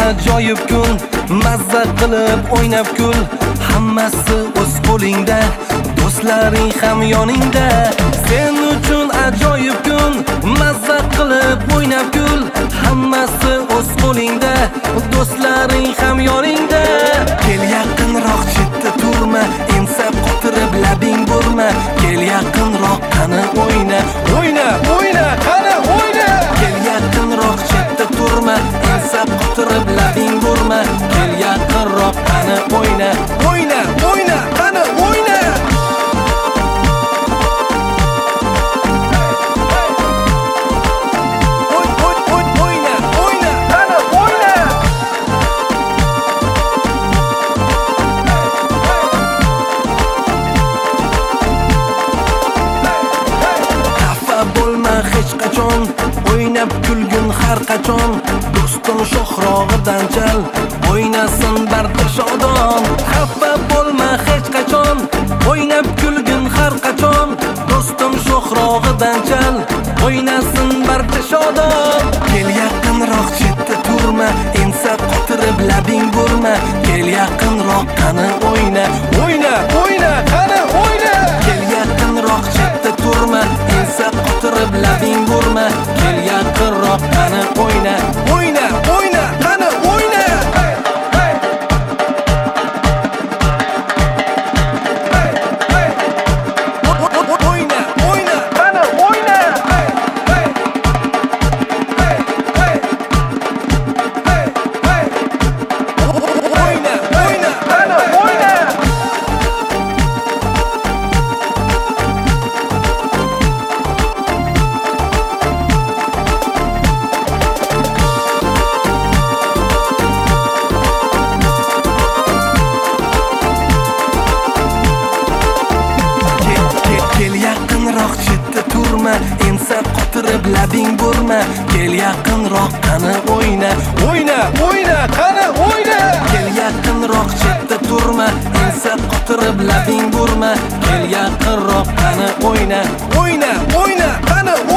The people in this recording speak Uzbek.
ajoyib kun, mazza qilib o'ynab kul. Hammasi o'z qo'lingda, do'stlaring ham yoningda. Sen uchun ajoyib kun, mazza qilib o'ynab kul. Hammasi o'z qo'lingda, do'stlaring ham yoningda. Kel yaqinroq, chetda turma, ensab qotirib labing burma. Kel yaqinroq, qani o'yna, o'yna, o'yna, qani o'yna. Kel yaqinroq, chetda turma, ensab qotirib labing burma. Kel yaqinroq, qani o'yna, o'yna, o'yna, qani o'yna. O'ynab kulgin har qachon, do'stim sho'xrog'idan chal, o'ynasin barcha shodon. Xafa bo'lma hech qachon, o'ynab kulgin har qachon, do'stim sho'xrog'idan chal, o'ynasin barcha shodon. Kel yaqinroq, chetda turma, ensab qotirib labing burma. Kel yaqinroq, qani o'yna, o'yna, o'yna, qani o'yna. Kel yaqinroq, chetda turma, ensab qotirib labing burma. Kel yaqinroq, qani o'yna, o'yna, o'yna, qani o'yna. O'yna, o'yna, qani o'yna. O'yna, o'yna, qani o'yna. Kel yaqinroq, chetda turma, ensab qotirib labing burma. Kel yaqinroq, qani o'yna, o'yna, o'yna, qani o'yna. Kel yaqinroq, chetda turma, ensab qotirib labing burma. Kel yaqinroq, qani o'yna, o'yna, o'yna, qani